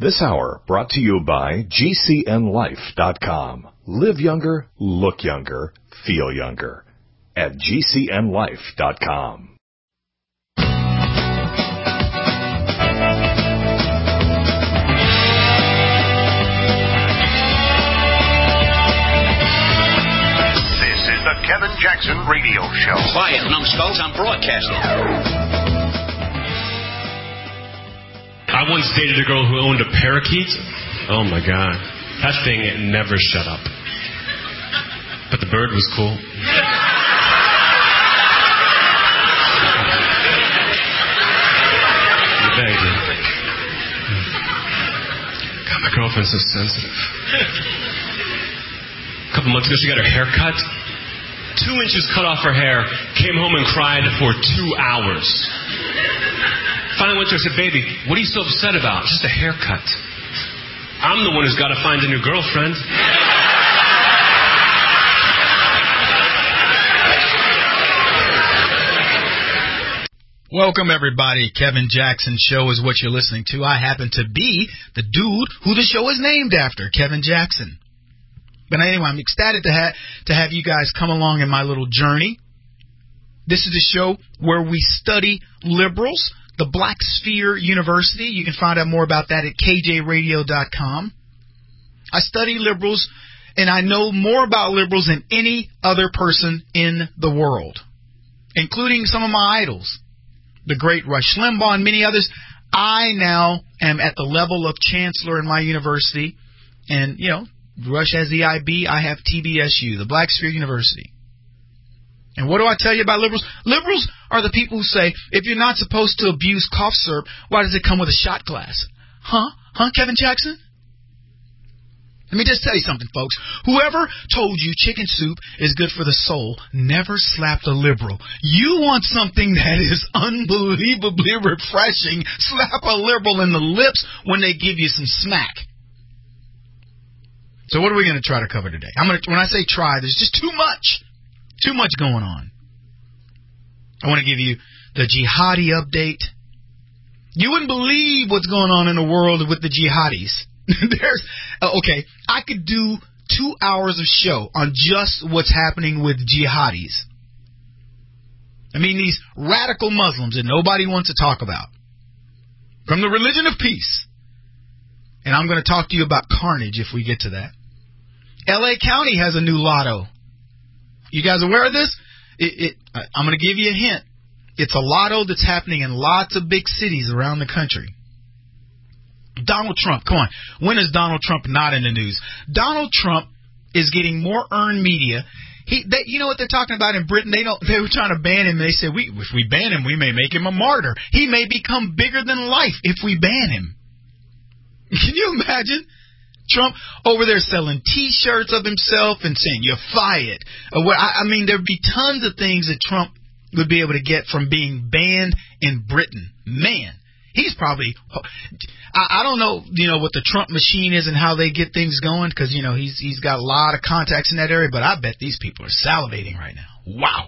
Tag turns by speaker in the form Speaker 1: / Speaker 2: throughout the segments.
Speaker 1: This hour brought to you by GCNLife.com. Live younger, look younger, feel younger. At GCNLife.com.
Speaker 2: The Kevin Jackson Radio Show.
Speaker 3: Quiet, numbskulls, I'm broadcasting.
Speaker 4: I once dated a girl who owned a parakeet. Oh my God. That thing never shut up. But the bird was cool. Thank you. God, my girlfriend's so sensitive. A couple months ago, she got her hair cut. 2 inches cut off her hair, came home and cried for 2 hours. Finally went to her and said, "Baby, what are you so upset about? Just a haircut." I'm the one who's got to find a new girlfriend.
Speaker 5: Welcome, everybody. Kevin Jackson Show is what you're listening to. I happen to be the dude who the show is named after, Kevin Jackson. But anyway, I'm ecstatic to have you guys come along in my little journey. This is the show where we study liberals, the Black Sphere University. You can find out more about that at kjradio.com. I study liberals, and I know more about liberals than any other person in the world, including some of my idols, the great Rush Limbaugh and many others. I now am at the level of chancellor in my university, and, you know, Rush has the IB, I have TBSU, the Black Sphere University. And what do I tell you about liberals? Liberals are the people who say, if you're not supposed to abuse cough syrup, why does it come with a shot glass? Huh, Kevin Jackson? Let me just tell you something, folks. Whoever told you chicken soup is good for the soul never slapped a liberal. You want something that is unbelievably refreshing, slap a liberal in the lips when they give you some smack. So what are we going to try to cover today? When I say try, there's just too much going on. I want to give you the jihadi update. You wouldn't believe what's going on in the world with the jihadis. Okay, I could do 2 hours of show on just what's happening with jihadis. I mean, these radical Muslims that nobody wants to talk about. From the religion of peace. And I'm going to talk to you about carnage if we get to that. L.A. County has a new lotto. You guys aware of this? I'm going to give you a hint. It's a lotto that's happening in lots of big cities around the country. Donald Trump, come on. When is Donald Trump not in the news? Donald Trump is getting more earned media. You know what they're talking about in Britain? They were trying to ban him. They said, if we ban him, we may make him a martyr. He may become bigger than life if we ban him. Can you imagine? Trump over there selling T-shirts of himself and saying, "You're fired." I mean, there'd be tons of things that Trump would be able to get from being banned in Britain. Man, he's probably, I don't know, what the Trump machine is and how they get things going, because, he's got a lot of contacts in that area, but I bet these people are salivating right now. Wow.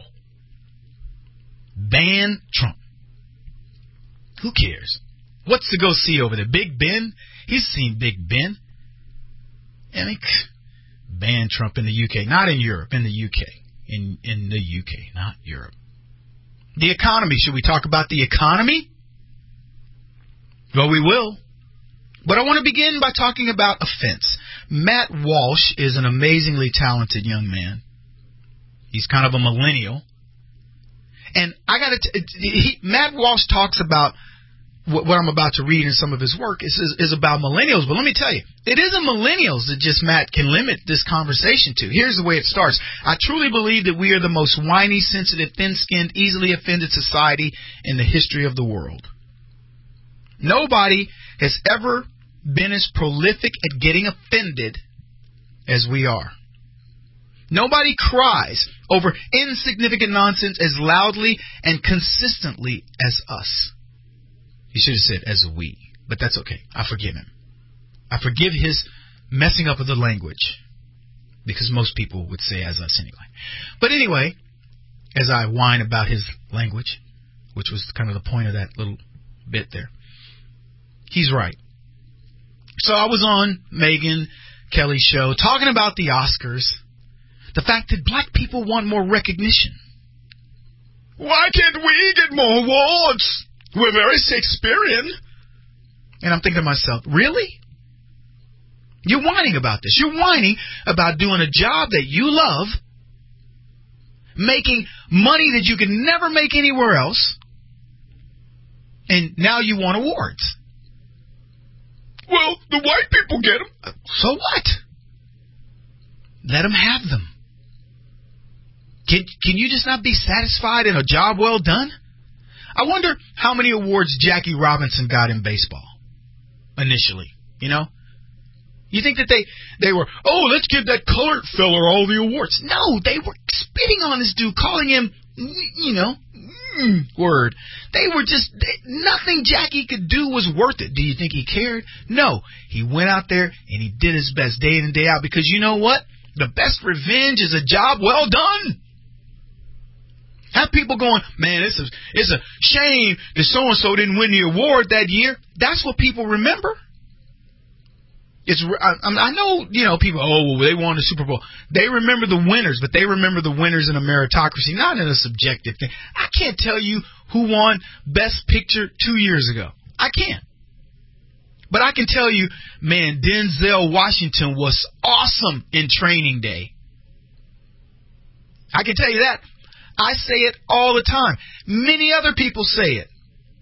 Speaker 5: Ban Trump. Who cares? What's to go see over there? Big Ben? He's seen Big Ben. I mean, ban Trump in the UK. Not in Europe, in the UK. In the UK, not Europe. The economy. Should we talk about the economy? Well, we will. But I want to begin by talking about offense. Matt Walsh is an amazingly talented young man. He's kind of a millennial. And Matt Walsh talks about what I'm about to read in some of his work is about millennials. But let me tell you, it isn't millennials that just Matt can limit this conversation to. Here's the way it starts. I truly believe that we are the most whiny, sensitive, thin-skinned, easily offended society in the history of the world. Nobody has ever been as prolific at getting offended as we are. Nobody cries over insignificant nonsense as loudly and consistently as us. He should have said as we, but that's okay. I forgive him. I forgive his messing up of the language, because most people would say as us anyway. But anyway, as I whine about his language, which was kind of the point of that little bit there, he's right. So I was on Megyn Kelly's show talking about the Oscars, the fact that black people want more recognition. Why can't we get more awards? We're very Shakespearean. And I'm thinking to myself, really? You're whining about this. You're whining about doing a job that you love, making money that you could never make anywhere else, and now you want awards. Well, the white people get them. So what? Let them have them. Can you just not be satisfied in a job well done? I wonder how many awards Jackie Robinson got in baseball initially, you know? You think that they were, let's give that colored feller all the awards. No, they were spitting on this dude, calling him, word. They were just, nothing Jackie could do was worth it. Do you think he cared? No. He went out there and he did his best day in and day out, because you know what? The best revenge is a job well done. Have people going, man, it's a shame that so-and-so didn't win the award that year. That's what people remember. I know, people, they won the Super Bowl. They remember the winners, but they remember the winners in a meritocracy, not in a subjective thing. I can't tell you who won Best Picture 2 years ago. I can't. But I can tell you, man, Denzel Washington was awesome in Training Day. I can tell you that. I say it all the time. Many other people say it.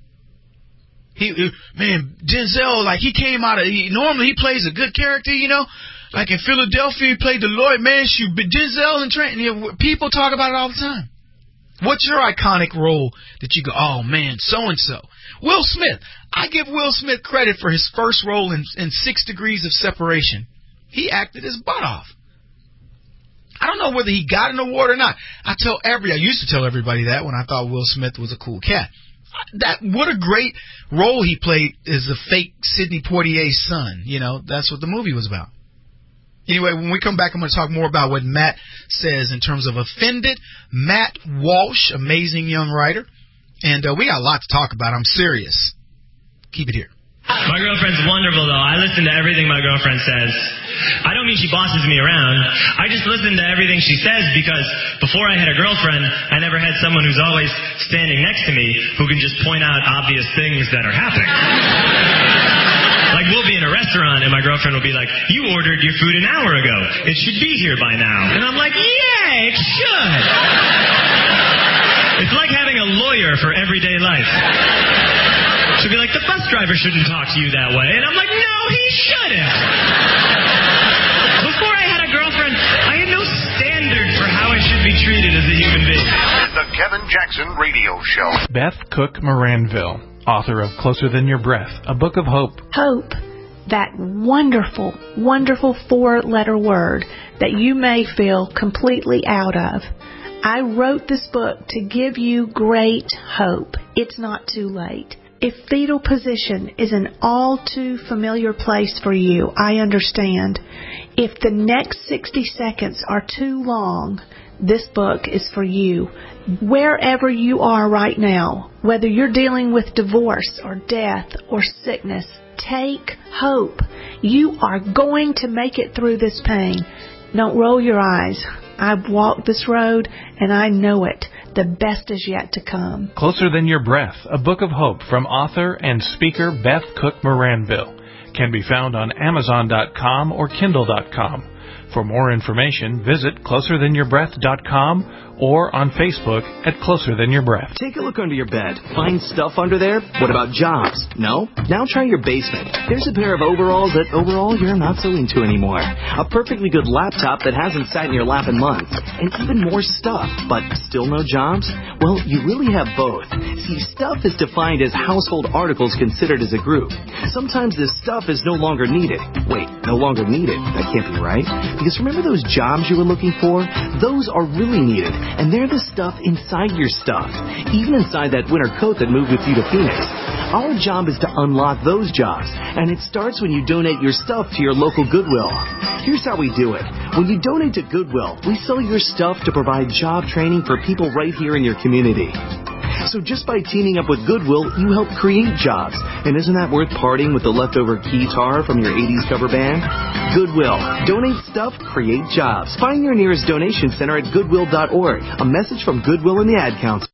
Speaker 5: Denzel, he came out of, normally he plays a good character, like in Philadelphia, he played the lawyer. Man, Denzel and Trent, people talk about it all the time. What's your iconic role that you go, oh man, so-and-so? Will Smith. I give Will Smith credit for his first role in 6 Degrees of Separation. He acted his butt off. I don't know whether he got an award or not. I used to tell everybody that when I thought Will Smith was a cool cat. What a great role he played as a fake Sidney Poitier's son. That's what the movie was about. Anyway, when we come back, I'm going to talk more about what Matt says in terms of offended. Matt Walsh, amazing young writer. And we got a lot to talk about. I'm serious. Keep it here.
Speaker 6: My girlfriend's wonderful, though. I listen to everything my girlfriend says. I don't mean she bosses me around. I just listen to everything she says because before I had a girlfriend, I never had someone who's always standing next to me who can just point out obvious things that are happening. Like, we'll be in a restaurant and my girlfriend will be like, you ordered your food an hour ago. It should be here by now. And I'm like, yeah, it should. It's like having a lawyer for everyday life. She'll be like, the bus driver shouldn't talk to you that way. And I'm like, no, he shouldn't. Before I had a girlfriend, I had no standard for how I should be treated as a human being.
Speaker 2: The Kevin Jackson Radio Show.
Speaker 7: Beth Cook Moranville, author of Closer Than Your Breath, a book of hope.
Speaker 8: Hope, that wonderful, wonderful 4-letter word that you may feel completely out of. I wrote this book to give you great hope. It's not too late. If fetal position is an all too familiar place for you, I understand. If the next 60 seconds are too long, this book is for you. Wherever you are right now, whether you're dealing with divorce or death or sickness, take hope. You are going to make it through this pain. Don't roll your eyes. I've walked this road and I know it. The best is yet to come.
Speaker 7: Closer Than Your Breath, a book of hope from author and speaker Beth Cook Moranville. Can be found on Amazon.com or Kindle.com. For more information, visit CloserThanYourBreath.com or on Facebook at Closer Than Your Breath.
Speaker 9: Take a look under your bed. Find stuff under there? What about jobs? No? Now try your basement. There's a pair of overalls that overall you're not so into anymore. A perfectly good laptop that hasn't sat in your lap in months. And even more stuff, but still no jobs? Well, you really have both. See, stuff is defined as household articles considered as a group. Sometimes this stuff is no longer needed. Wait, no longer needed? That can't be right. Because remember those jobs you were looking for? Those are really needed. And they're the stuff inside your stuff. Even inside that winter coat that moved with you to Phoenix. Our job is to unlock those jobs. And it starts when you donate your stuff to your local Goodwill. Here's how we do it. When you donate to Goodwill, we sell your stuff to provide job training for people right here in your community. So just by teaming up with Goodwill, you help create jobs. And isn't that worth parting with the leftover guitar from your 80s cover band? Goodwill. Donate stuff, create jobs. Find your nearest donation center at goodwill.org. A message from Goodwill and the Ad Council.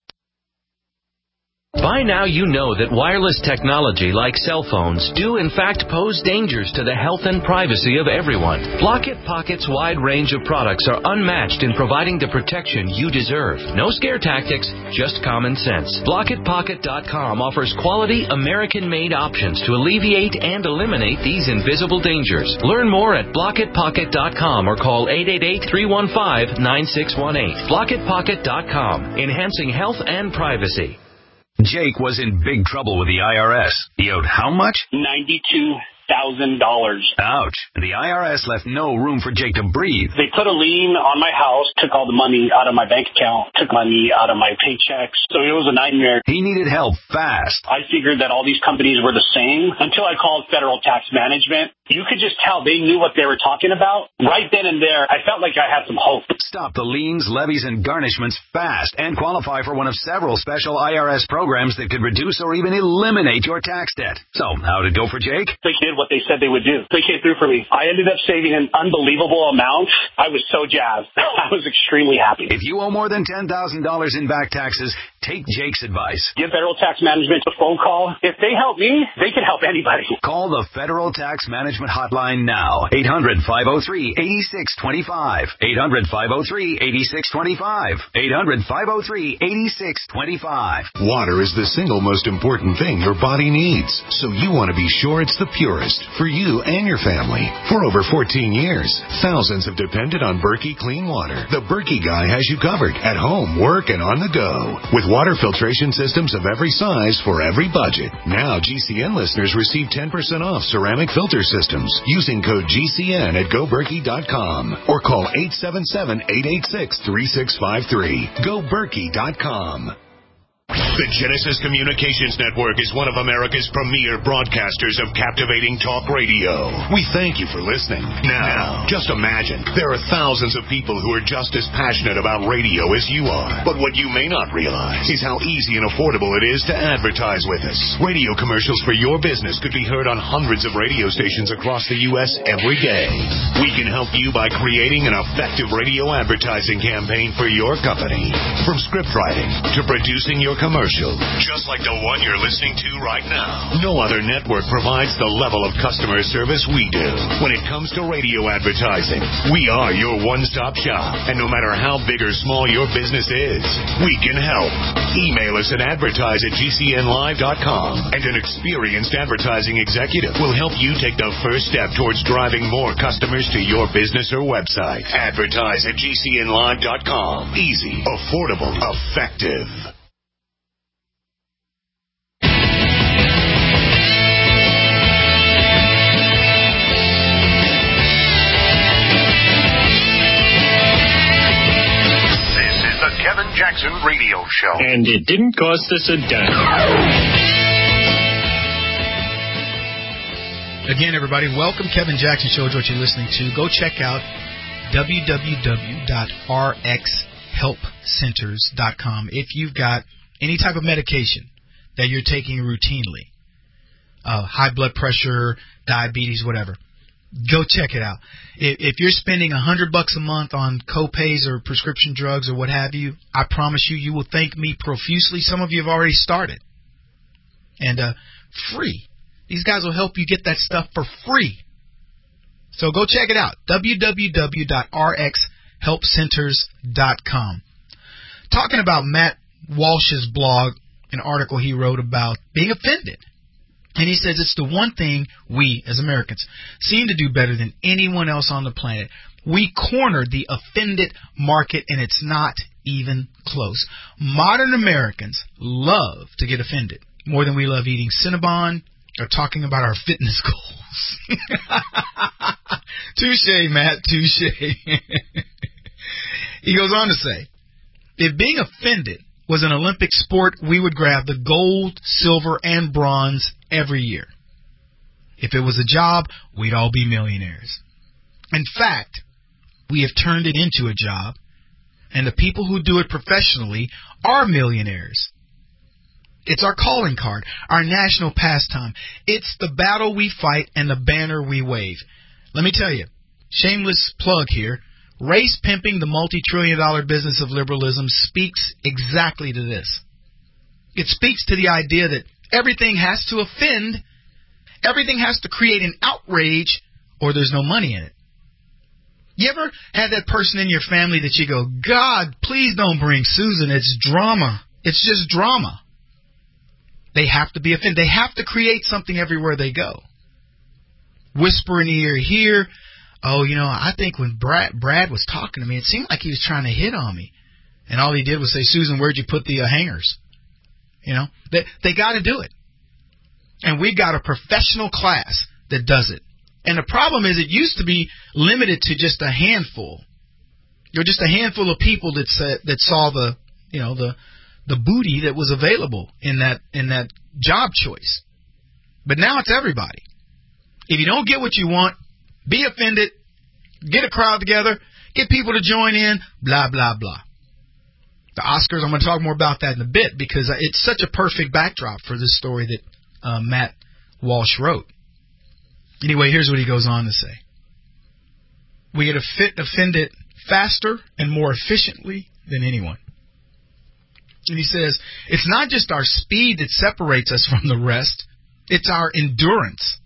Speaker 10: By now you know that wireless technology like cell phones do in fact pose dangers to the health and privacy of everyone. Blockit Pocket's wide range of products are unmatched in providing the protection you deserve. No scare tactics, just common sense. BlockitPocket.com offers quality American-made options to alleviate and eliminate these invisible dangers. Learn more at BlockitPocket.com or call 888-315-9618. BlockitPocket.com, enhancing health and privacy.
Speaker 3: Jake was in big trouble with the IRS. He owed how much?
Speaker 11: $92,000.
Speaker 3: Ouch. The IRS left no room for Jake to breathe.
Speaker 11: They put a lien on my house, took all the money out of my bank account, took money out of my paychecks. So it was a nightmare.
Speaker 3: He needed help fast.
Speaker 11: I figured that all these companies were the same until I called Federal Tax Management. You could just tell they knew what they were talking about. Right then and there, I felt like I had some hope.
Speaker 3: Stop the liens, levies, and garnishments fast and qualify for one of several special IRS programs that could reduce or even eliminate your tax debt. So, how'd it go for Jake?
Speaker 11: They did what they said they would do. They came through for me. I ended up saving an unbelievable amount. I was so jazzed. I was extremely happy.
Speaker 3: If you owe more than $10,000 in back taxes, take Jake's advice.
Speaker 11: Give Federal Tax Management a phone call. If they help me, they can help anybody.
Speaker 3: Call the Federal Tax Management hotline now. 800-503-8625. 800-503-8625. 800-503-8625.
Speaker 1: Water is the single most important thing your body needs, so you want to be sure it's the purest for you and your family. For over 14 years, thousands have depended on Berkey Clean Water. The Berkey guy has you covered at home, work, and on the go. With water filtration systems of every size for every budget. Now GCN listeners receive 10% off ceramic filter systems using code GCN at GoBerkey.com or call 877-886-3653. GoBerkey.com.
Speaker 2: The Genesis Communications Network is one of America's premier broadcasters of captivating talk radio. We thank you for listening. Now, just imagine, there are thousands of people who are just as passionate about radio as you are. But what you may not realize is how easy and affordable it is to advertise with us. Radio commercials for your business could be heard on hundreds of radio stations across the U.S. every day. We can help you by creating an effective radio advertising campaign for your company. From script writing to producing your commercial, just like the one you're listening to right now. No other network provides the level of customer service we do. When it comes to radio advertising, we are your one-stop shop. And no matter how big or small your business is, we can help. Email us at advertise@gcnlive.com, and an experienced advertising executive will help you take the first step towards driving more customers to your business or website. Advertise@gcnlive.com. Easy, affordable, effective. Kevin Jackson Radio Show.
Speaker 12: And it didn't cost us a dime.
Speaker 5: Again, everybody, welcome. Kevin Jackson Show is what you're listening to. Go check out www.rxhelpcenters.com if you've got any type of medication that you're taking routinely, high blood pressure, diabetes, whatever. Go check it out. If you're spending $100 a month on co-pays or prescription drugs or what have you, I promise you will thank me profusely. Some of you have already started. And free. These guys will help you get that stuff for free. So go check it out. www.rxhelpcenters.com. Talking about Matt Walsh's blog, an article he wrote about being offended. And he says it's the one thing we, as Americans, seem to do better than anyone else on the planet. We cornered the offended market, and it's not even close. Modern Americans love to get offended more than we love eating Cinnabon or talking about our fitness goals. Touche, Matt, touche. He goes on to say, if being offended was an Olympic sport, we would grab the gold, silver, and bronze every year. If it was a job, we'd all be millionaires. In fact, we have turned it into a job, and the people who do it professionally are millionaires. It's our calling card, our national pastime. It's the battle we fight and the banner we wave. Let me tell you, shameless plug here, race pimping the multi-trillion-dollar business of liberalism speaks exactly to this. It speaks to the idea that everything has to offend, everything has to create an outrage, or there's no money in it. You ever had that person in your family that you go, God, please don't bring Susan, it's drama. It's just drama. They have to be offended. They have to create something everywhere they go. Whisper in the ear here. Oh, I think when Brad was talking to me, it seemed like he was trying to hit on me. And all he did was say, Susan, where'd you put the hangers? They got to do it. And we've got a professional class that does it. And the problem is it used to be limited to just a handful. Just a handful of people that saw the booty that was available in that job choice. But now it's everybody. If you don't get what you want, be offended, get a crowd together, get people to join in, blah, blah, blah. The Oscars, I'm going to talk more about that in a bit because it's such a perfect backdrop for this story that Matt Walsh wrote. Anyway, here's what he goes on to say. We get offended faster and more efficiently than anyone. And he says, it's not just our speed that separates us from the rest, it's our endurance.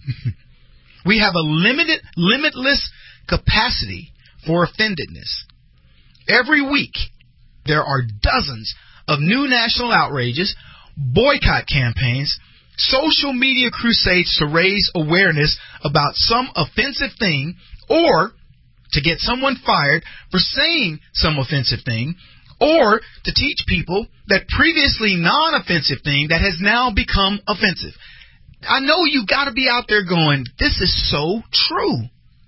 Speaker 5: We have a limitless capacity for offendedness. Every week, there are dozens of new national outrages, boycott campaigns, social media crusades to raise awareness about some offensive thing or to get someone fired for saying some offensive thing or to teach people that previously non-offensive thing that has now become offensive. I know you got to be out there going, this is so true.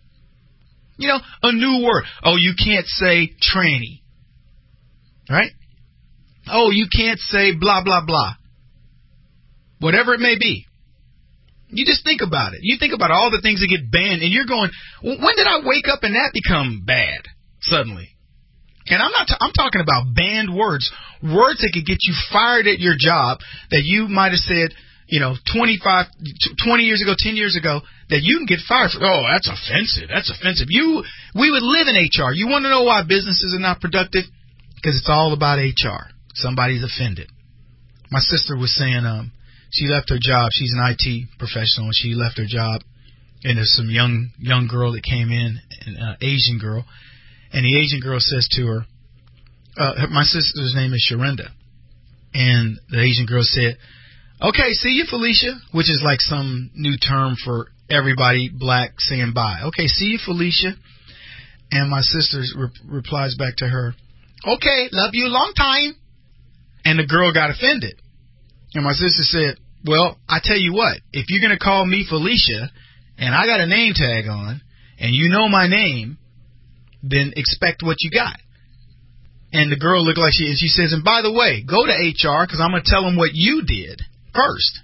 Speaker 5: A new word. Oh, you can't say tranny. Right? Oh, you can't say blah, blah, blah. Whatever it may be. You just think about it. You think about all the things that get banned, and you're going, when did I wake up and that become bad suddenly? And I'm talking about banned words that could get you fired at your job that you might have said, 20 years ago, 10 years ago, that you can get fired for. Oh, that's offensive. That's offensive. We would live in HR. You want to know why businesses are not productive? Because it's all about HR. Somebody's offended. My sister was saying, she left her job. She's an IT professional, and she left her job. And there's some young girl that came in, an Asian girl, and the Asian girl says to her, my sister's name is Sharinda, and the Asian girl said, okay, see you, Felicia, which is like some new term for everybody black saying bye. Okay, see you, Felicia. And my sister replies back to her, okay, love you long time. And the girl got offended. And my sister said, well, I tell you what, if you're going to call me Felicia and I got a name tag on and you know my name, then expect what you got. And the girl looked like she says, and by the way, go to HR because I'm going to tell them what you did first.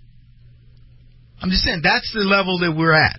Speaker 5: I'm just saying that's the level that we're at.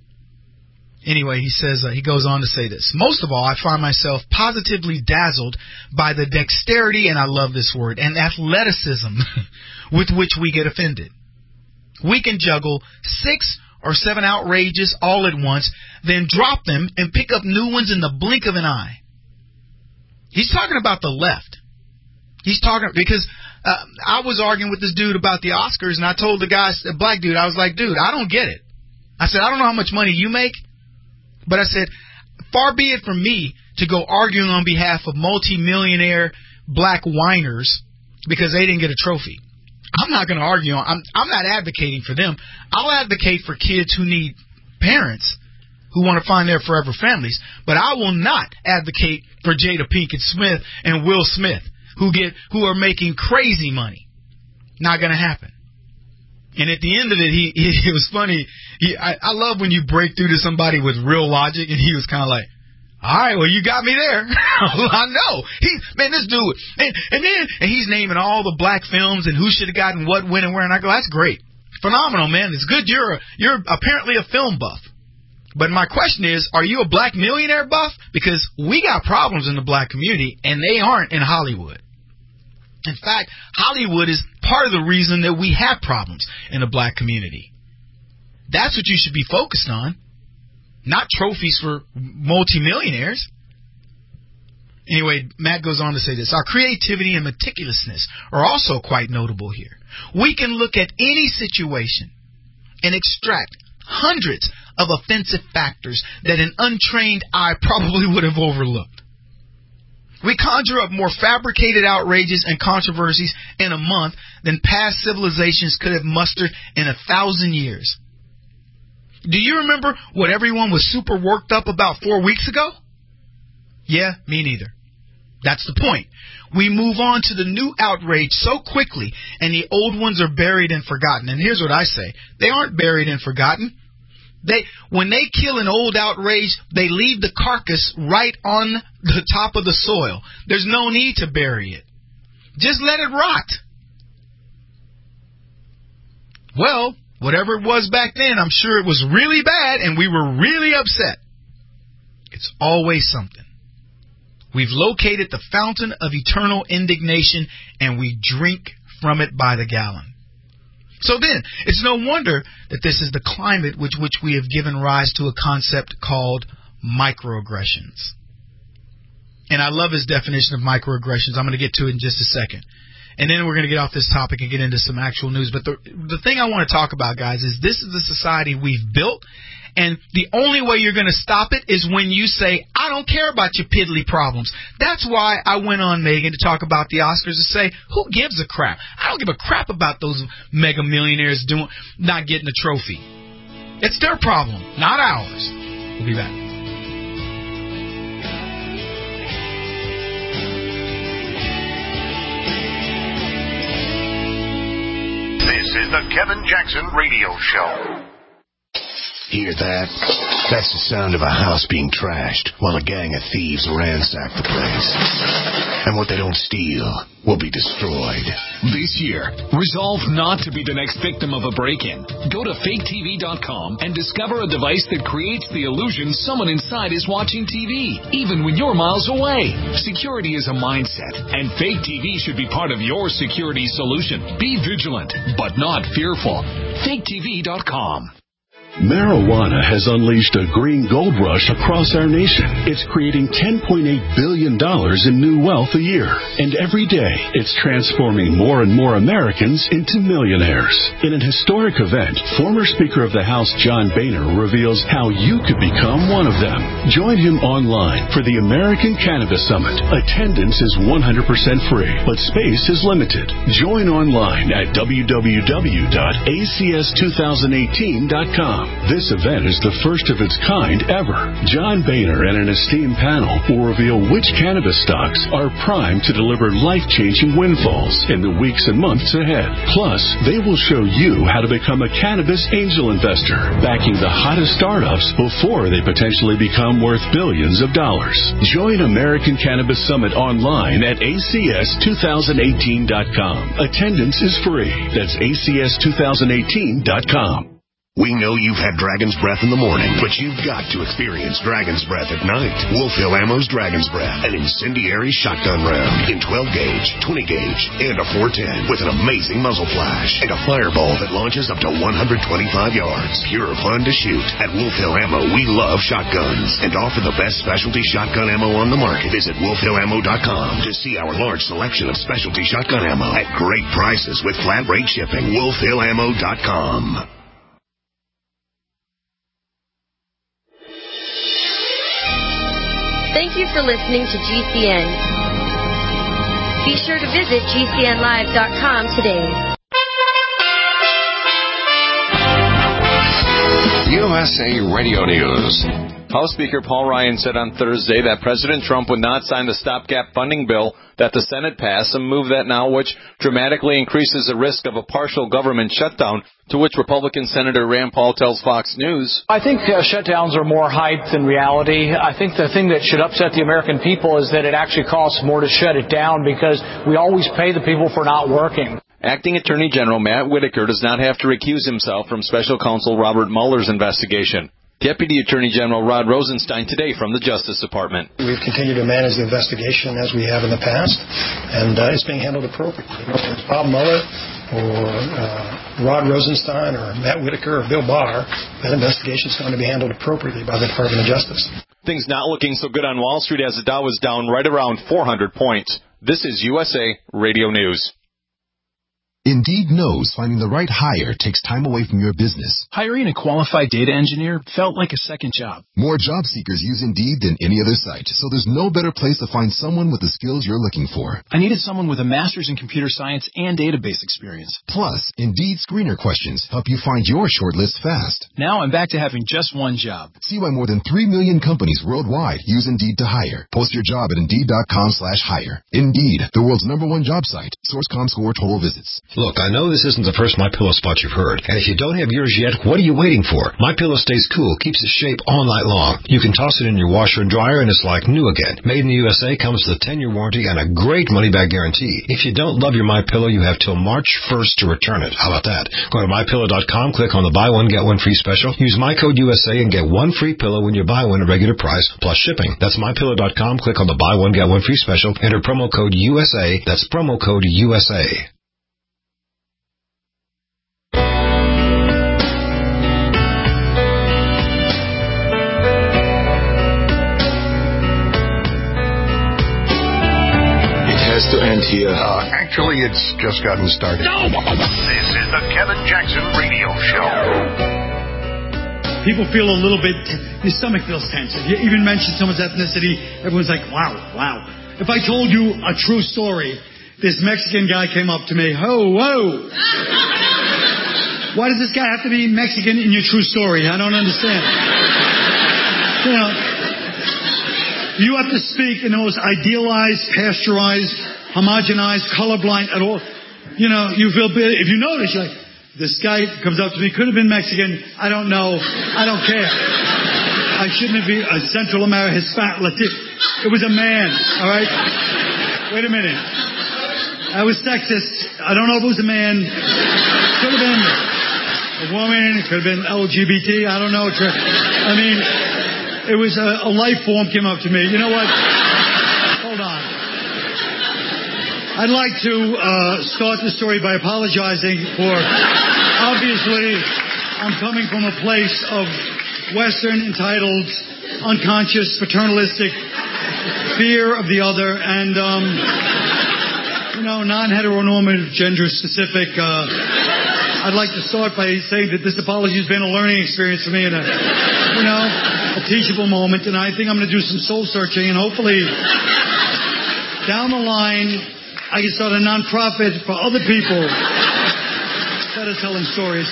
Speaker 5: Anyway, he says, he goes on to say this. Most of all, I find myself positively dazzled by the dexterity, and I love this word, and athleticism with which we get offended. We can juggle 6 or 7 outrages all at once, then drop them and pick up new ones in the blink of an eye. He's talking about the left. He's talking because I was arguing with this dude about the Oscars, and I told the guy, a black dude, I was like, dude, I don't get it. I said, I don't know how much money you make, but I said, far be it from me to go arguing on behalf of multi-millionaire black whiners because they didn't get a trophy. I'm not going to argue on. I'm not advocating for them. I'll advocate for kids who need parents who want to find their forever families, but I will not advocate for Jada Pinkett Smith and Will Smith who are making crazy money. Not going to happen. And at the end of it, it was funny. I love when you break through to somebody with real logic, and he was kind of like, all right, well, you got me there. I know. This dude. And he's naming all the black films and who should have gotten what, when, and where. And I go, that's great. Phenomenal, man. It's good. You're apparently a film buff. But my question is, are you a black millionaire buff? Because we got problems in the black community, and they aren't in Hollywood. In fact, Hollywood is part of the reason that we have problems in the black community. That's what you should be focused on, not trophies for multimillionaires. Anyway, Matt goes on to say this. Our creativity and meticulousness are also quite notable here. We can look at any situation and extract hundreds of offensive factors that an untrained eye probably would have overlooked. We conjure up more fabricated outrages and controversies in a month than past civilizations could have mustered in 1,000 years. Do you remember what everyone was super worked up about 4 weeks ago? Yeah, me neither. That's the point. We move on to the new outrage so quickly, and the old ones are buried and forgotten. And here's what I say. They aren't buried and forgotten. When they kill an old outrage, they leave the carcass right on the top of the soil. There's no need to bury it. Just let it rot. Well, whatever it was back then, I'm sure it was really bad and we were really upset. It's always something. We've located the fountain of eternal indignation and we drink from it by the gallon. So then, it's no wonder that this is the climate which we have given rise to a concept called microaggressions. And I love his definition of microaggressions. I'm going to get to it in just a second. And then we're going to get off this topic and get into some actual news. But the thing I want to talk about, guys, is this is the society we've built. And the only way you're going to stop it is when you say, I don't care about your piddly problems. That's why I went on, Megan, to talk about the Oscars and say, who gives a crap? I don't give a crap about those mega millionaires not getting a trophy. It's their problem, not ours. We'll be back.
Speaker 2: This is the Kevin Jackson Radio Show.
Speaker 1: Hear that? That's the sound of a house being trashed while a gang of thieves ransack the place. And what they don't steal will be destroyed.
Speaker 13: This year, resolve not to be the next victim of a break-in. Go to faketv.com and discover a device that creates the illusion someone inside is watching TV, even when you're miles away. Security is a mindset, and Fake TV should be part of your security solution. Be vigilant, but not fearful. faketv.com.
Speaker 14: Marijuana has unleashed a green gold rush across our nation. It's creating $10.8 billion in new wealth a year. And every day, it's transforming more and more Americans into millionaires. In an historic event, former Speaker of the House John Boehner reveals how you could become one of them. Join him online for the American Cannabis Summit. Attendance is 100% free, but space is limited. Join online at www.acs2018.com. This event is the first of its kind ever. John Boehner and an esteemed panel will reveal which cannabis stocks are primed to deliver life-changing windfalls in the weeks and months ahead. Plus, they will show you how to become a cannabis angel investor, backing the hottest startups before they potentially become worth billions of dollars. Join American Cannabis Summit online at acs2018.com. Attendance is free. That's acs2018.com.
Speaker 2: We know you've had Dragon's Breath in the morning, but you've got to experience Dragon's Breath at night. Wolf Hill Ammo's Dragon's Breath, an incendiary shotgun round in 12-gauge, 20-gauge, and a 410 with an amazing muzzle flash and a fireball that launches up to 125 yards. Pure fun to shoot. At Wolf Hill Ammo, we love shotguns and offer the best specialty shotgun ammo on the market. Visit wolfhillammo.com to see our large selection of specialty shotgun ammo at great prices with flat rate shipping. wolfhillammo.com.
Speaker 15: Thank you for listening to GCN. Be sure to visit GCNlive.com today.
Speaker 2: USA Radio News.
Speaker 16: House Speaker Paul Ryan said on Thursday that President Trump would not sign the stopgap funding bill that the Senate passed, a move that now which dramatically increases the risk of a partial government shutdown, to which Republican Senator Rand Paul tells Fox News.
Speaker 17: I think shutdowns are more hype than reality. I think the thing that should upset the American people is that it actually costs more to shut it down because we always pay the people for not working.
Speaker 16: Acting Attorney General Matt Whitaker does not have to recuse himself from Special Counsel Robert Mueller's investigation. Deputy Attorney General Rod Rosenstein today from the Justice Department.
Speaker 18: We've continued to manage the investigation as we have in the past, and it's being handled appropriately. Whether it's Bob Mueller or Rod Rosenstein or Matt Whitaker or Bill Barr, that investigation is going to be handled appropriately by the Department of Justice.
Speaker 16: Things not looking so good on Wall Street as the Dow was down right around 400 points. This is USA Radio News.
Speaker 19: Indeed knows finding the right hire takes time away from your business.
Speaker 20: Hiring a qualified data engineer felt like a second job.
Speaker 19: More job seekers use Indeed than any other site, so there's no better place to find someone with the skills you're looking for.
Speaker 20: I needed someone with a master's in computer science and database experience.
Speaker 19: Plus, Indeed screener questions help you find your shortlist fast.
Speaker 20: Now I'm back to having just one job.
Speaker 19: See why more than 3 million companies worldwide use Indeed to hire. Post your job at Indeed.com/hire. Indeed, the world's #1 job site. Source.com score total visits.
Speaker 21: Look, I know this isn't the first MyPillow spot you've heard, and if you don't have yours yet, what are you waiting for? MyPillow stays cool, keeps its shape all night long. You can toss it in your washer and dryer, and it's like new again. Made in the USA, comes with a 10-year warranty and a great money-back guarantee. If you don't love your MyPillow, you have till March 1st to return it. How about that? Go to MyPillow.com, click on the buy one, get one free special. Use my code USA and get one free pillow when you buy one at regular price, plus shipping. That's MyPillow.com, click on the buy one, get one free special. Enter promo code USA. That's promo code USA.
Speaker 22: To end here.
Speaker 23: Actually, it's just gotten started.
Speaker 2: No! This is the Kevin Jackson Radio Show.
Speaker 24: People feel a little bit, your stomach feels tense. If you even mention someone's ethnicity, everyone's like, wow. If I told you a true story, this Mexican guy came up to me, whoa. Why does this guy have to be Mexican in your true story? I don't understand. You have to speak in the most idealized, pasteurized, homogenized, colorblind at all. You feel bad. If you notice, you're like, this guy comes up to me, could have been Mexican. I don't know. I don't care. I shouldn't be a Central American, Hispanic. It was a man, all right? Wait a minute. I was sexist. I don't know if it was a man. Could have been a woman. It could have been LGBT. I don't know. It was a life form came up to me. You know what? Hold on. I'd like to start the story by apologizing for, obviously, I'm coming from a place of Western, entitled, unconscious, paternalistic fear of the other, and, non-heteronormative, gender-specific. I'd like to start by saying that this apology has been a learning experience for me and a teachable moment, and I think I'm going to do some soul searching, and hopefully down the line I can start a non-profit for other people instead of telling stories.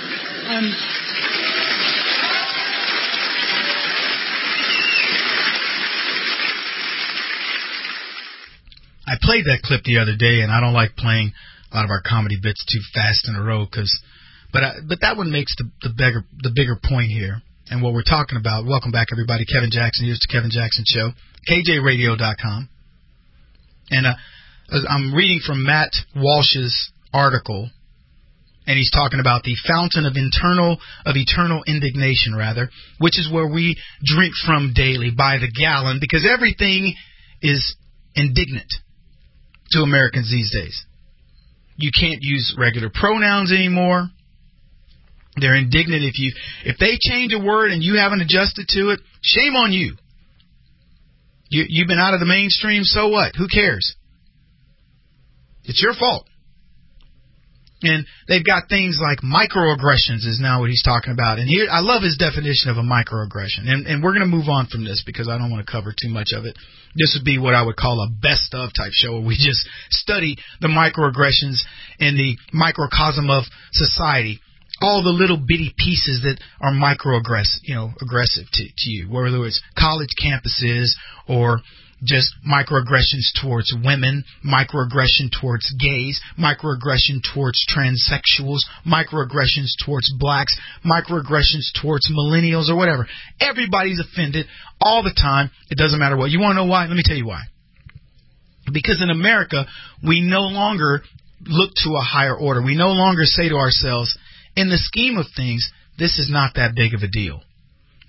Speaker 5: I played that clip the other day, and I don't like playing a lot of our comedy bits too fast in a row, but that one makes the bigger point here. And what we're talking about, welcome back, everybody. Kevin Jackson, here's the Kevin Jackson Show, KJRadio.com. And I'm reading from Matt Walsh's article, and he's talking about the fountain of eternal indignation, which is where we drink from daily by the gallon, because everything is indignant to Americans these days. You can't use regular pronouns anymore. They're indignant if they change a word and you haven't adjusted to it. Shame on you. You've been out of the mainstream, so what? Who cares? It's your fault. And they've got things like microaggressions is now what he's talking about. And here, I love his definition of a microaggression. And we're going to move on from this because I don't want to cover too much of it. This would be what I would call a best of type show where we just study the microaggressions in the microcosm of society. All the little bitty pieces that are aggressive to you, whether it's college campuses or just microaggressions towards women, microaggression towards gays, microaggression towards transsexuals, microaggressions towards blacks, microaggressions towards millennials or whatever. Everybody's offended all the time. It doesn't matter what. You want to know why? Let me tell you why. Because in America, we no longer look to a higher order. We no longer say to ourselves, in the scheme of things, this is not that big of a deal.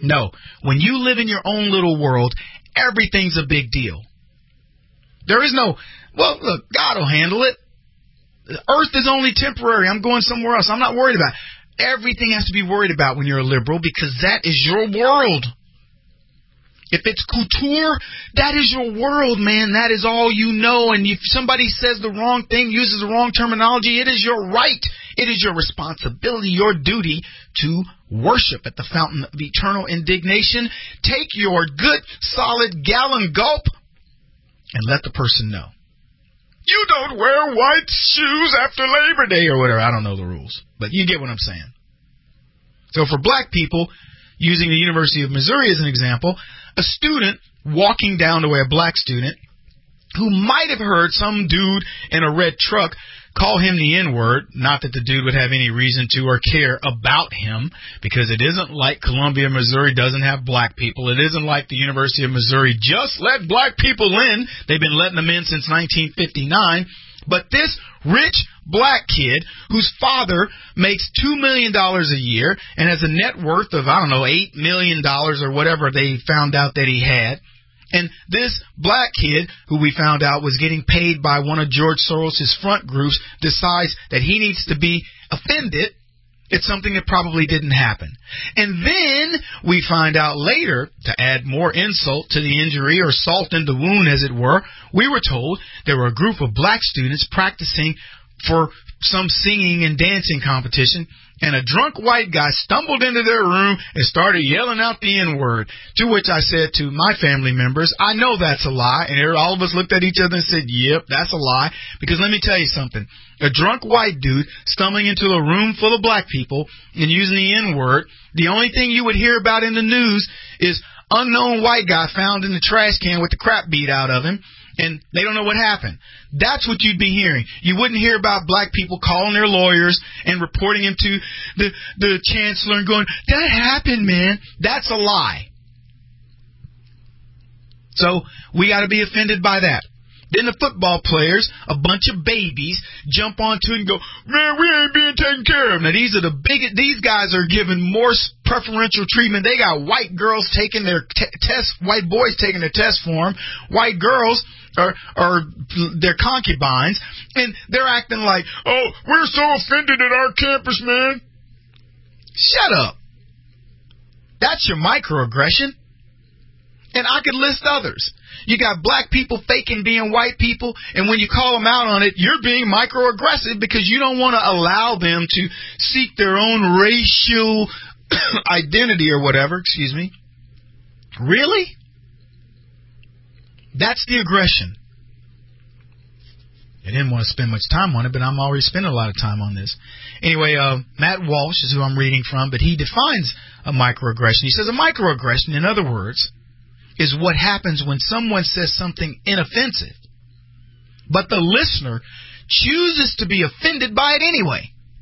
Speaker 5: No. When you live in your own little world, everything's a big deal. There is no, well, look, God will handle it. The earth is only temporary. I'm going somewhere else. I'm not worried about it. Everything has to be worried about when you're a liberal because that is your world. If it's couture, that is your world, man. That is all you know. And if somebody says the wrong thing, uses the wrong terminology, it is your right. It is your responsibility, your duty to worship at the fountain of eternal indignation. Take your good, solid gallon gulp and let the person know. You don't wear white shoes after Labor Day or whatever. I don't know the rules, but you get what I'm saying. So for black people, using the University of Missouri as an example, a student walking down the way, a black student, who might have heard some dude in a red truck call him the N-word, not that the dude would have any reason to or care about him, because it isn't like Columbia, Missouri doesn't have black people. It isn't like the University of Missouri just let black people in. They've been letting them in since 1959. But this rich black kid whose father makes $2 million a year and has a net worth of, $8 million or whatever they found out that he had. And this black kid, who we found out was getting paid by one of George Soros' front groups, decides that he needs to be offended. It's something that probably didn't happen. And then we find out later, to add more insult to the injury or salt in the wound, as it were, we were told there were a group of black students practicing for some singing and dancing competition, and a drunk white guy stumbled into their room and started yelling out the N-word, to which I said to my family members, I know that's a lie. And all of us looked at each other and said, yep, that's a lie. Because let me tell you something. A drunk white dude stumbling into a room full of black people and using the N-word, the only thing you would hear about in the news is unknown white guy found in the trash can with the crap beat out of him. And they don't know what happened. That's what you'd be hearing. You wouldn't hear about black people calling their lawyers and reporting him to the chancellor and going, that happened, man. That's a lie. So we got to be offended by that. Then the football players, a bunch of babies, jump onto it and go, man, we ain't being taken care of. Now, these guys are given more preferential treatment. They got white girls taking their test, white boys taking their test for them. White girls are their concubines, and they're acting like, oh, we're so offended at our campus, man. Shut up. That's your microaggression. And I could list others. You got black people faking being white people, and when you call them out on it, you're being microaggressive because you don't want to allow them to seek their own racial identity or whatever, excuse me. Really? That's the aggression. I didn't want to spend much time on it, but I'm already spending a lot of time on this. Anyway, Matt Walsh is who I'm reading from, but he defines a microaggression. He says a microaggression, in other words, is what happens when someone says something inoffensive, but the listener chooses to be offended by it anyway.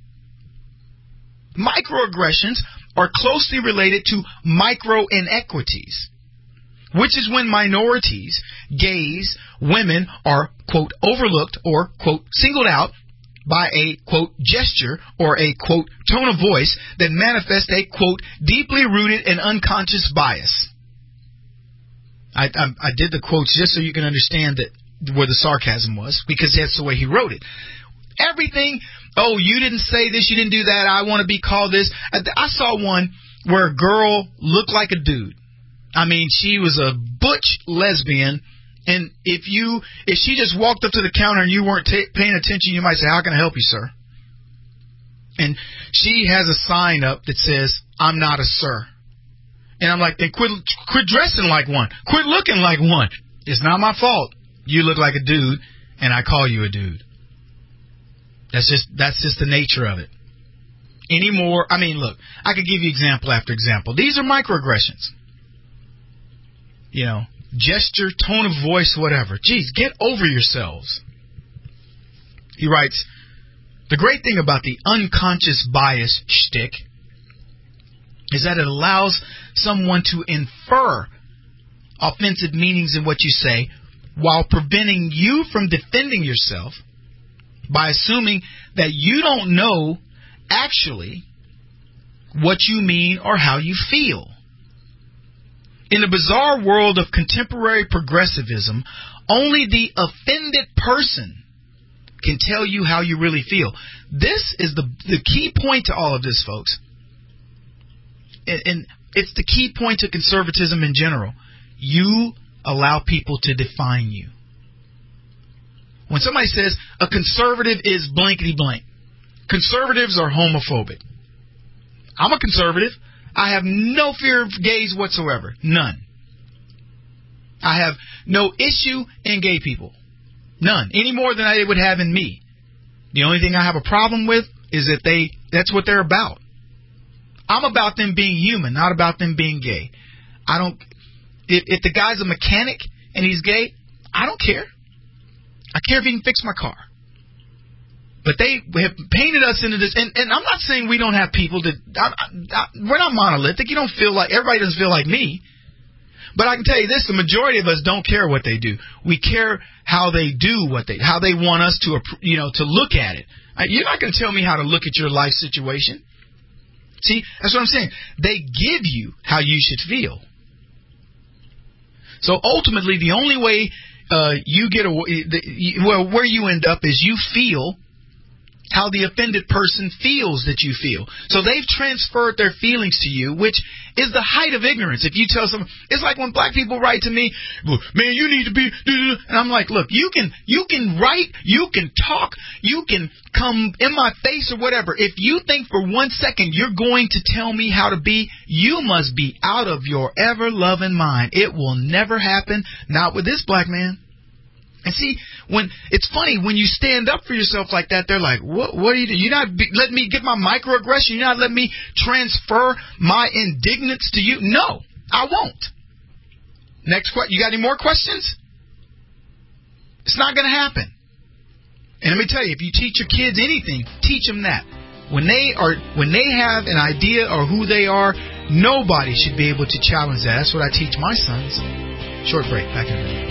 Speaker 5: Microaggressions are closely related to micro-inequities, which is when minorities, gays, women are, quote, overlooked or, quote, singled out by a, quote, gesture or a, quote, tone of voice that manifests a, quote, deeply rooted and unconscious bias. I did the quotes just so you can understand that where the sarcasm was, because that's the way he wrote it. Everything, oh, you didn't say this, you didn't do that, I want to be called this. I saw one where a girl looked like a dude. I mean, she was a butch lesbian, and if she just walked up to the counter and you weren't paying attention, you might say, how can I help you, sir? And she has a sign up that says, I'm not a sir. And I'm like, then quit dressing like one. Quit looking like one. It's not my fault. You look like a dude, and I call you a dude. That's just the nature of it. Anymore, I mean, look, I could give you example after example. These are microaggressions. You know, gesture, tone of voice, whatever. Geez, get over yourselves. He writes, the great thing about the unconscious bias shtick is that it allows someone to infer offensive meanings in what you say while preventing you from defending yourself by assuming that you don't know actually what you mean or how you feel. In the bizarre world of contemporary progressivism, only the offended person can tell you how you really feel. This is the key point to all of this, folks. And it's the key point to conservatism in general. You allow people to define you. When somebody says a conservative is blankety blank, conservatives are homophobic. I'm a conservative. I have no fear of gays whatsoever. None. I have no issue in gay people. None. Any more than they would have in me. The only thing I have a problem with is that that's what they're about. I'm about them being human, not about them being gay. If the guy's a mechanic and he's gay, I don't care. I care if he can fix my car. But they have painted us into this, and I'm not saying we don't have people that we're not monolithic. You don't feel like everybody doesn't feel like me. But I can tell you this: the majority of us don't care what they do. We care how they do how they want us to look at it. You're not going to tell me how to look at your life situation. See, that's what I'm saying. They give you how you should feel. So ultimately, the only way you get where you end up is you feel how the offended person feels that you feel. So they've transferred their feelings to you, which is the height of ignorance. If you tell someone, it's like when black people write to me, man, you need to be, and I'm like, look, you can write, you can talk, you can come in my face or whatever. If you think for 1 second you're going to tell me how to be, you must be out of your ever-loving mind. It will never happen, not with this black man. And see, it's funny when you stand up for yourself like that, they're like, "What are you doing? You're not letting me get my microaggression. You're not letting me transfer my indignance to you." No, I won't. Next question. You got any more questions? It's not going to happen. And let me tell you, if you teach your kids anything, teach them that. When they have an idea or who they are, nobody should be able to challenge that. That's what I teach my sons. Short break. Back in a minute.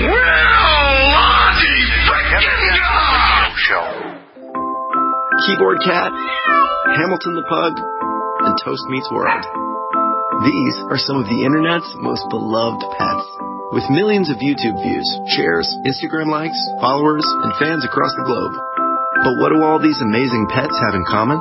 Speaker 4: Keyboard Cat, Hamilton the Pug, and Toast Meets World. These are some of the internet's most beloved pets. With millions of YouTube views, shares, Instagram likes, followers, and fans across the globe. But what do all these amazing pets have in common?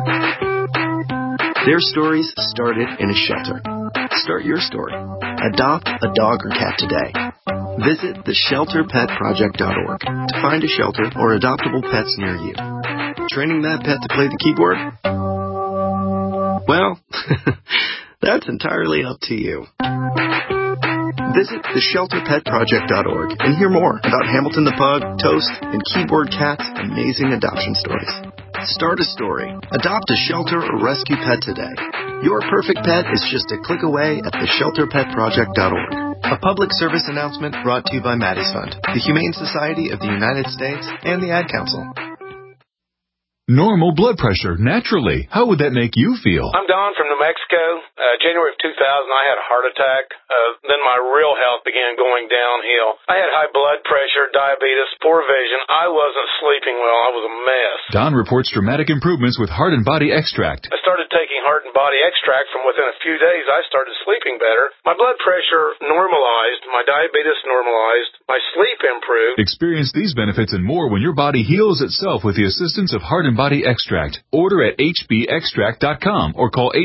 Speaker 4: Their stories started in a shelter. Start your story. Adopt a dog or cat today. Visit theshelterpetproject.org to find a shelter or adoptable pets near you. Training that pet to play the keyboard? Well, that's entirely up to you. Visit theshelterpetproject.org and hear more about Hamilton the Pug, Toast, and Keyboard Cat's amazing adoption stories. Start a story. Adopt a shelter or rescue pet today. Your perfect pet is just a click away at theshelterpetproject.org. A public service announcement brought to you by Maddie's Fund, the Humane Society of the United States, and the Ad Council.
Speaker 6: Normal blood pressure, naturally. How would that make you feel?
Speaker 7: I'm Don from New Mexico. January of 2000, I had a heart attack. Then my real health began going downhill. I had high blood pressure, diabetes, poor vision. I wasn't sleeping well. I was a mess.
Speaker 6: Don reports dramatic improvements with Heart and Body Extract.
Speaker 7: I started taking Heart and Body Extract. From within a few days, I started sleeping better. My blood pressure normalized. My diabetes normalized. My sleep improved.
Speaker 6: Experience these benefits and more when your body heals itself with the assistance of Heart and Body Extract. Order at hbextract.com or call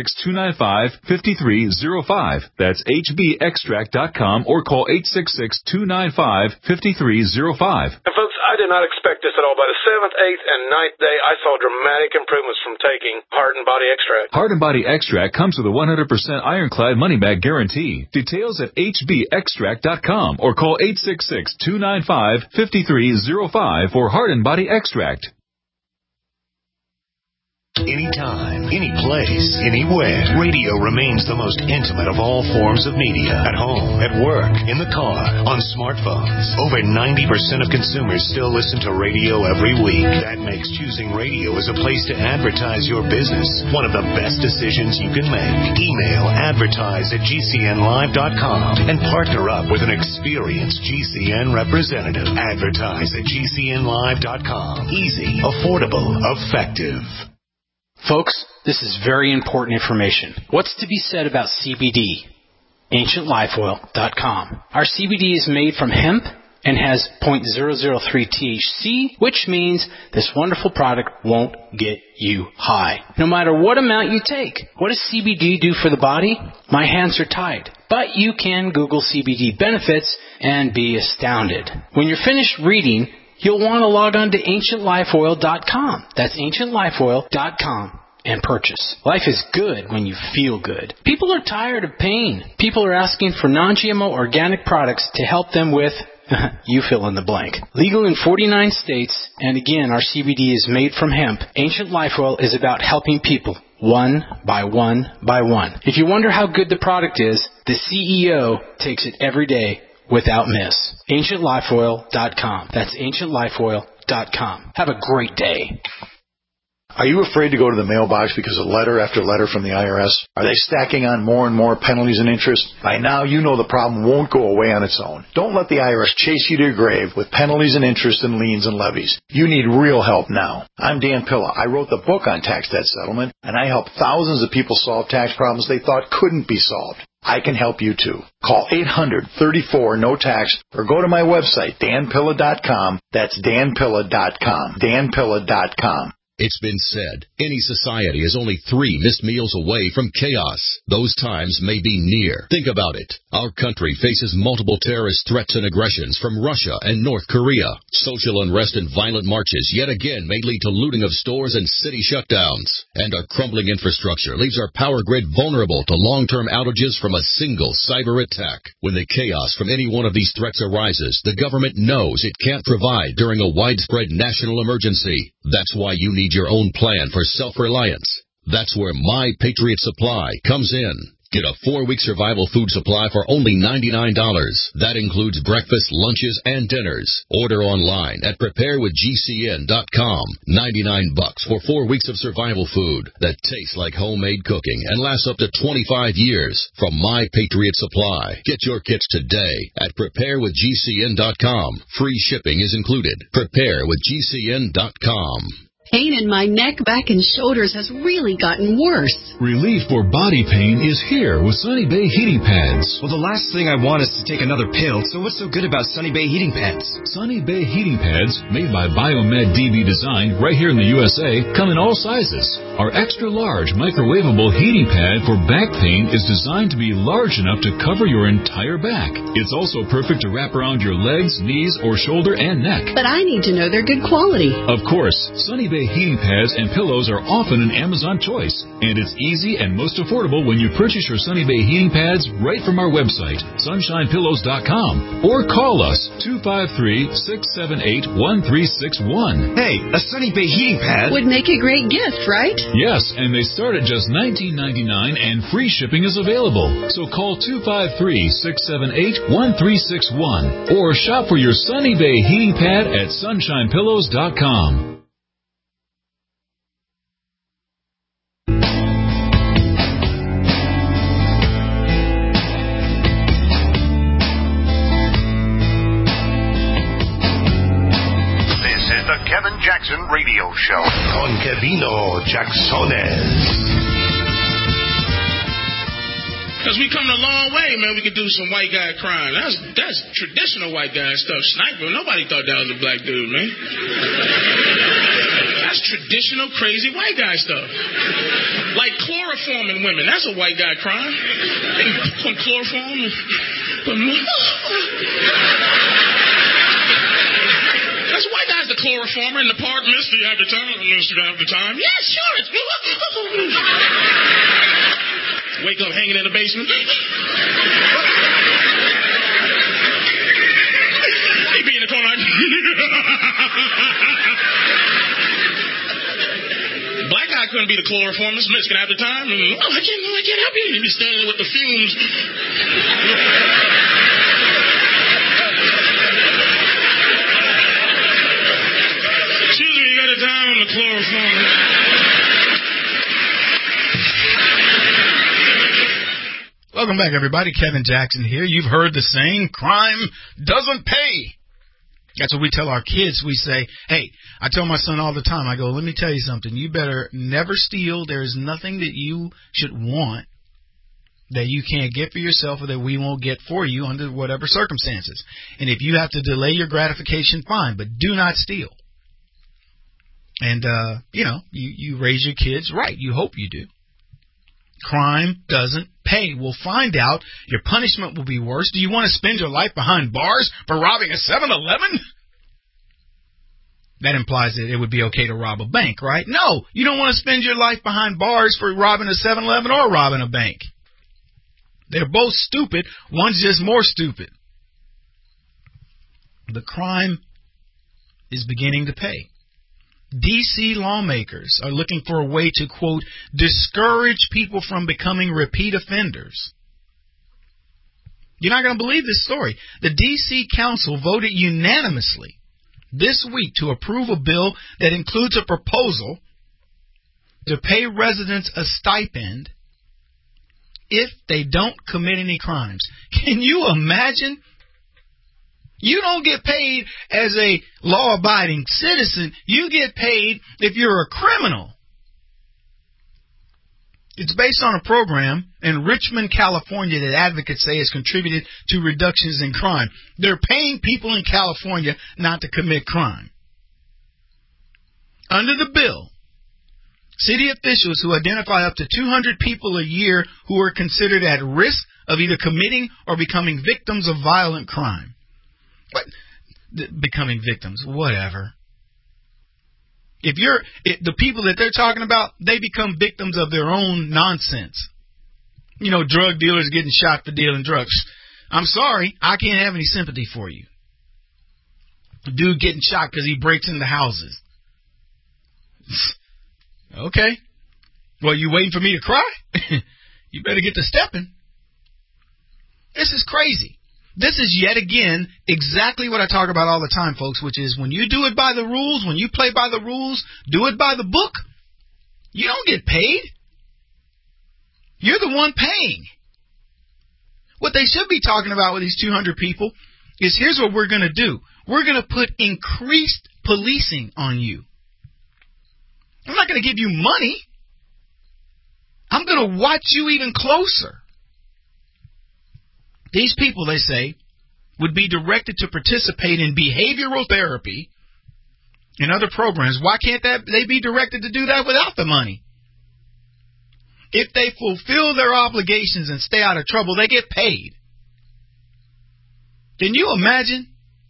Speaker 6: 866-295-5305. That's hbextract.com or call 866-295-5305.
Speaker 7: And folks, I did not expect this at all. By the 7th, 8th, and 9th day, I saw dramatic improvements from taking Heart and Body Extract.
Speaker 6: Heart and Body Extract comes with a 100% ironclad money-back guarantee. Details at hbextract.com or call 866-295-5305 for Heart and Body Extract.
Speaker 2: Anytime, any place, anywhere. Radio remains the most intimate of all forms of media. At home, at work, in the car, on smartphones. Over 90% of consumers still listen to radio every week. That makes choosing radio as a place to advertise your business one of the best decisions you can make. Email advertise@gcnlive.com and partner up with an experienced GCN representative. Advertise at gcnlive.com. Easy, affordable, effective.
Speaker 8: Folks, this is very important information. What's to be said about CBD? AncientLifeOil.com. Our CBD is made from hemp and has 0.003 THC, which means this wonderful product won't get you high, no matter what amount you take. What does CBD do for the body? My hands are tied. But you can Google CBD benefits and be astounded. When you're finished reading, you'll want to log on to AncientLifeOil.com. That's AncientLifeOil.com. And purchase. Life is good when you feel good. People are tired of pain. People are asking for non-GMO organic products to help them with, you fill in the blank. Legal in 49 states, and again, our CBD is made from hemp. Ancient Life Oil is about helping people one by one by one. If you wonder how good the product is, the CEO takes it every day without miss. AncientLifeOil.com. That's AncientLifeOil.com. Have a great day.
Speaker 23: Are you afraid to go to the mailbox because of letter after letter from the IRS? Are they stacking on more and more penalties and interest? By now, you know the problem won't go away on its own. Don't let the IRS chase you to your grave with penalties and interest and liens and levies. You need real help now. I'm Dan Pilla. I wrote the book on tax debt settlement, and I help thousands of people solve tax problems they thought couldn't be solved. I can help you too. Call 800-34-NO-TAX or go to my website, danpilla.com. That's danpilla.com. danpilla.com.
Speaker 9: It's been said, any society is only 3 missed meals away from chaos. Those times may be near. Think about it. Our country faces multiple terrorist threats and aggressions from Russia and North Korea. Social unrest and violent marches yet again may lead to looting of stores and city shutdowns. And our crumbling infrastructure leaves our power grid vulnerable to long-term outages from a single cyber attack. When the chaos from any one of these threats arises, the government knows it can't provide during a widespread national emergency. That's why you need your own plan for self-reliance. That's where My Patriot Supply comes in. Get a 4-week survival food supply for only $99. That includes breakfast, lunches, and dinners. Order online at preparewithgcn.com. $99 for 4 weeks of survival food that tastes like homemade cooking and lasts up to 25 years from My Patriot Supply. Get your kits today at preparewithgcn.com. Free shipping is included. Preparewithgcn.com.
Speaker 10: Pain in my neck, back, and shoulders has really gotten worse.
Speaker 11: Relief for body pain is here with Sunny Bay heating pads.
Speaker 25: Well, the last thing I want is to take another pill, so what's so good about Sunny Bay heating pads?
Speaker 11: Sunny Bay heating pads, made by Biomed DB Design right here in the USA, come in all sizes. Our extra-large microwavable heating pad for back pain is designed to be large enough to cover your entire back. It's also perfect to wrap around your legs, knees, or shoulder and neck.
Speaker 10: But I need to know they're good quality.
Speaker 11: Of course, Sunny Bay heating pads and pillows are often an Amazon choice, and it's easy and most affordable when you purchase your Sunny Bay heating pads right from our website, sunshinepillows.com, or call us 253-678-1361.
Speaker 25: Hey, a Sunny Bay heating pad
Speaker 10: would make a great gift, right?
Speaker 11: Yes, and they start at just $19.99 and free shipping is available. So call 253-678-1361 or shop for your Sunny Bay heating pad at sunshinepillows.com.
Speaker 2: Kevin Jackson Radio Show. Con Kevino Jacksones.
Speaker 26: Because we come a long way, man. We could do some white guy crime. That's traditional white guy stuff. Sniper, nobody thought that was a black dude, man. That's traditional crazy white guy stuff. Like chloroforming women. That's a white guy crime. Some chloroform. That's why guys the chloroformer in the park. Mister, you have the time? Mister, you have the time? Yes, sure. Wake up hanging in the basement. He be in the corner. Black guy couldn't be the chloroformist. Mister, can I have the time? Oh, I can't help you. He'd be standing there with the fumes. Excuse me, you got a time on the chloroform.
Speaker 5: Welcome back, everybody. Kevin Jackson here. You've heard the saying, crime doesn't pay. That's what we tell our kids. We say, hey, I tell my son all the time, I go, let me tell you something. You better never steal. There is nothing that you should want that you can't get for yourself or that we won't get for you under whatever circumstances. And if you have to delay your gratification, fine, but do not steal. And, you raise your kids right. You hope you do. Crime doesn't pay. We'll find out. Your punishment will be worse. Do you want to spend your life behind bars for robbing a 7-Eleven? That implies that it would be okay to rob a bank, right? No, you don't want to spend your life behind bars for robbing a 7-Eleven or robbing a bank. They're both stupid. One's just more stupid. The crime is beginning to pay. D.C. lawmakers are looking for a way to, quote, discourage people from becoming repeat offenders. You're not going to believe this story. The D.C. Council voted unanimously this week to approve a bill that includes a proposal to pay residents a stipend if they don't commit any crimes. Can you imagine? You don't get paid as a law-abiding citizen. You get paid if you're a criminal. It's based on a program in Richmond, California that advocates say has contributed to reductions in crime. They're paying people in California not to commit crime. Under the bill, city officials who identify up to 200 people a year who are considered at risk of either committing or becoming victims of violent crime. But becoming victims, whatever. If the people that they're talking about, they become victims of their own nonsense. You know, drug dealers getting shot for dealing drugs. I'm sorry, I can't have any sympathy for you. Dude getting shot because he breaks into houses. Okay. Well, you waiting for me to cry? You better get to stepping. This is crazy. This is yet again exactly what I talk about all the time, folks, which is when you do it by the rules, when you play by the rules, do it by the book, you don't get paid. You're the one paying. What they should be talking about with these 200 people is here's what we're going to do. We're going to put increased policing on you. I'm not going to give you money. I'm going to watch you even closer. These people, they say, would be directed to participate in behavioral therapy and other programs. Why can't they be directed to do that without the money? If they fulfill their obligations and stay out of trouble, they get paid. Can you imagine?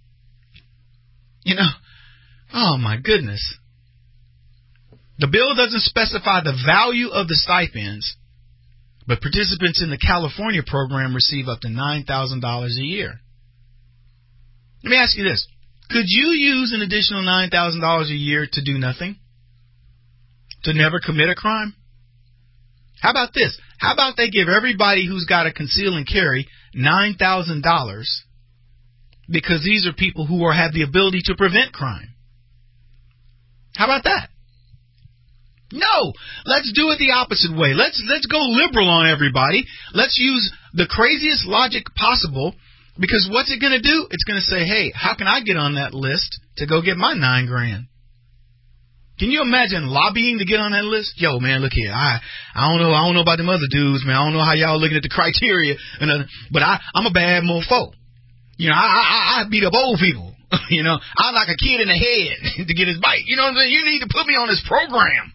Speaker 5: Oh my goodness. The bill doesn't specify the value of the stipends, but participants in the California program receive up to $9,000 a year. Let me ask you this. Could you use an additional $9,000 a year to do nothing? To never commit a crime? How about this? How about they give everybody who's got a conceal and carry $9,000 because these are people who have the ability to prevent crime? How about that? No, let's do it the opposite way. Let's go liberal on everybody. Let's use the craziest logic possible, because what's it going to do? It's going to say, hey, how can I get on that list to go get my $9,000? Can you imagine lobbying to get on that list? Yo, man, look here. I don't know about them other dudes, man. I don't know how y'all looking at the criteria, but I'm a bad mofo. I beat up old people. I knock a kid in the head to get his bite. You know what I'm saying? You need to put me on this program.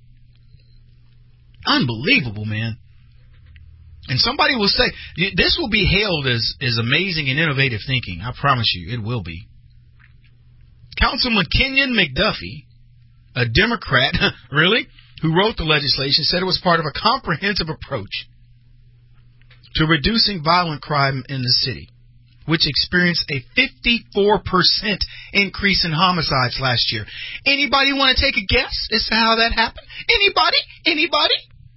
Speaker 5: Unbelievable, man. And somebody will say, this will be hailed as amazing and innovative thinking. I promise you, it will be. Councilman Kenyon McDuffie, a Democrat, really, who wrote the legislation, said it was part of a comprehensive approach to reducing violent crime in the city, which experienced a 54% increase in homicides last year. Anybody want to take a guess as to how that happened? Anybody?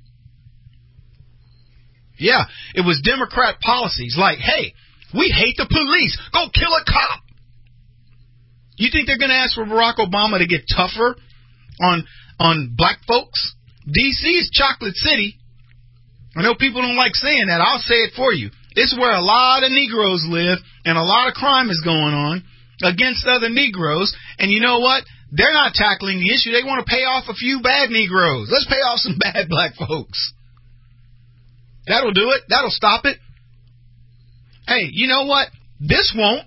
Speaker 5: Yeah, it was Democrat policies like, hey, we hate the police. Go kill a cop. You think they're going to ask for Barack Obama to get tougher on black folks? D.C. is Chocolate City. I know people don't like saying that. I'll say it for you. It's where a lot of Negroes live and a lot of crime is going on against other Negroes. And you know what? They're not tackling the issue. They want to pay off a few bad Negroes. Let's pay off some bad black folks. That'll do it. That'll stop it. Hey, you know what? This won't.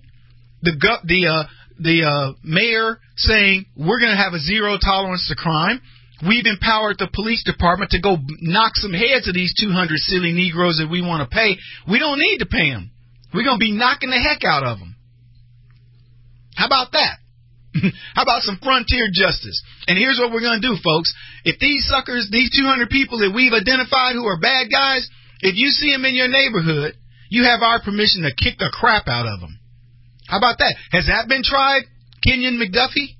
Speaker 5: The mayor saying we're going to have a zero tolerance to crime. We've empowered the police department to go knock some heads of these 200 silly Negroes that we want to pay. We don't need to pay them. We're going to be knocking the heck out of them. How about that? How about some frontier justice? And here's what we're going to do, folks. If these suckers, these 200 people that we've identified who are bad guys, if you see them in your neighborhood, you have our permission to kick the crap out of them. How about that? Has that been tried, Kenyon McDuffie?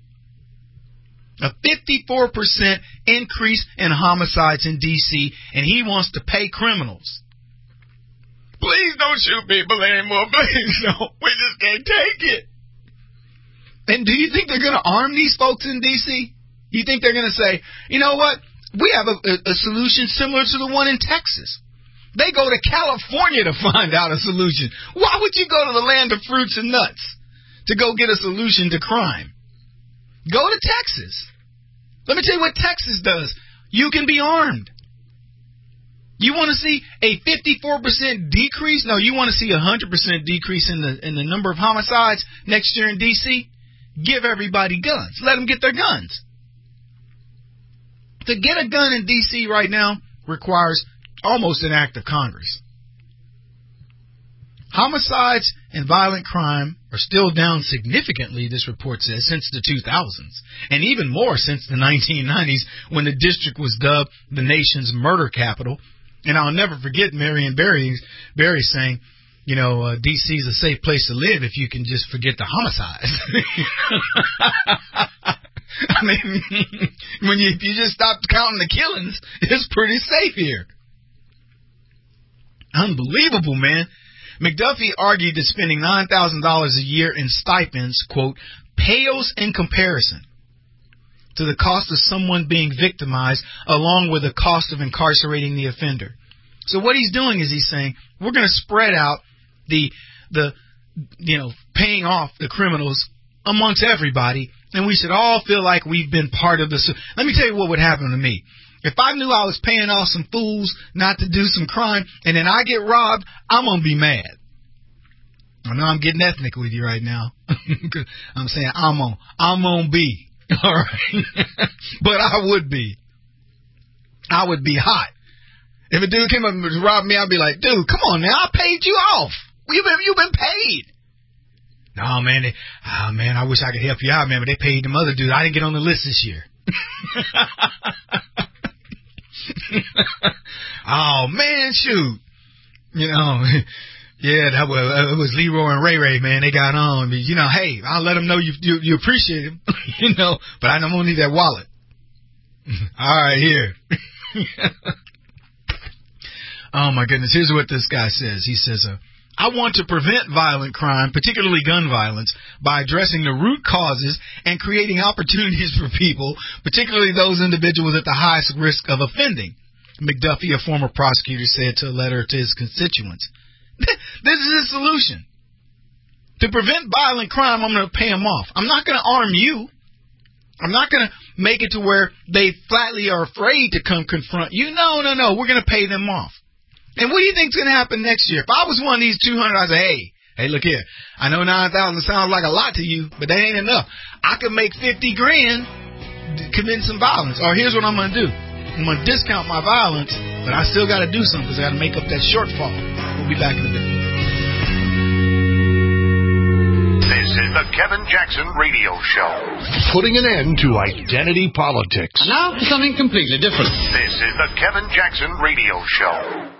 Speaker 5: A 54% increase in homicides in D.C., and he wants to pay criminals. Please don't shoot people anymore. Please don't. We just can't take it. And do you think they're going to arm these folks in D.C.? You think they're going to say, you know what? We have a solution similar to the one in Texas. They go to California to find out a solution. Why would you go to the land of fruits and nuts to go get a solution to crime? Go to Texas. Let me tell you what Texas does. You can be armed. You want to see a 54% decrease? No, you want to see a 100% decrease in the number of homicides next year in D.C.? Give everybody guns. Let them get their guns. To get a gun in D.C. right now requires almost an act of Congress. Homicides and violent crime are still down significantly, this report says, since the 2000s, and even more since the 1990s when the district was dubbed the nation's murder capital. And I'll never forget Marion Barry saying, you know, D.C. is a safe place to live if you can just forget the homicides. I mean, if you just stop counting the killings, it's pretty safe here. Unbelievable, man. McDuffie argued that spending $9,000 a year in stipends, quote, pales in comparison to the cost of someone being victimized, along with the cost of incarcerating the offender. So what he's doing is he's saying, we're going to spread out the paying off the criminals amongst everybody, and we should all feel like we've been part of this. Let me tell you what would happen to me. If I knew I was paying off some fools not to do some crime, and then I get robbed, I'm going to be mad. I know I'm getting ethnic with you right now. I'm saying I'm on be. All right. But I would be. I would be hot. If a dude came up and robbed me, I'd be like, dude, come on now. I paid you off. You've been paid. No, man. I wish I could help you out, man, but they paid them other dudes. I didn't get on the list this year. Oh, man, shoot. You know, yeah, it was Leroy and Ray Ray, man. They got on me. You know, hey, I'll let them know you appreciate them, you know, but I don't need that wallet. All right, here. Oh, my goodness. Here's what this guy says. He says, I want to prevent violent crime, particularly gun violence, by addressing the root causes and creating opportunities for people, particularly those individuals at the highest risk of offending, McDuffie, a former prosecutor, said to a letter to his constituents. This is a solution. To prevent violent crime, I'm going to pay them off. I'm not going to arm you. I'm not going to make it to where they flatly are afraid to come confront you. No. We're going to pay them off. And what do you think is going to happen next year? If I was one of these 200, I'd say, hey, look here. I know 9,000 sounds like a lot to you, but that ain't enough. I could make $50,000 committing some violence. Or here's what I'm going to do. I'm going to discount my violence, but I still got to do something because I got to make up that shortfall. We'll be back in a bit.
Speaker 2: This is the Kevin Jackson Radio Show. Putting an end to identity politics.
Speaker 1: And now for something completely different.
Speaker 2: This is the Kevin Jackson Radio Show.